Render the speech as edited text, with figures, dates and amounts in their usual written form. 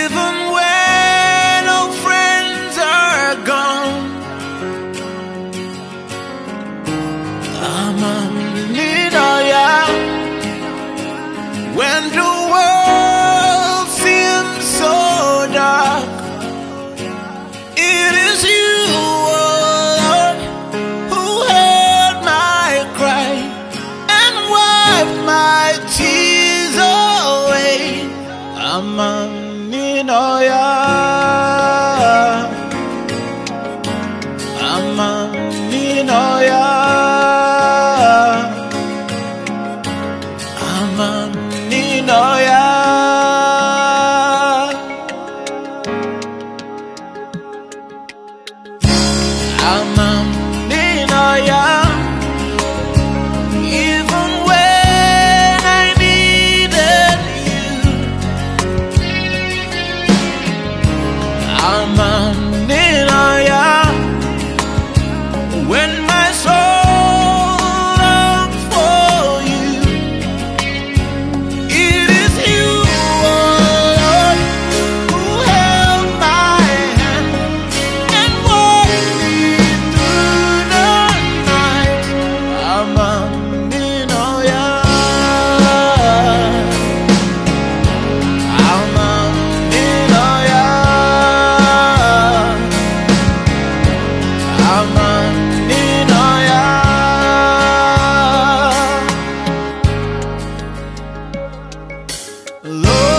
Even when all friends are gone, I'm a minaya. When the world seems so dark, it is you, oh Lord, who heard my cry and wiped my tears away. I'm a minaya. I'm a minaya. I'm a minaya. I'm a minaya. Even when I needed you, I'm a minaya. When my soul longs for you, it is you, oh Lord, who held my hand and walked me through the night. I'm a minaya. I'm a minaya. I'm a minaya. Lord,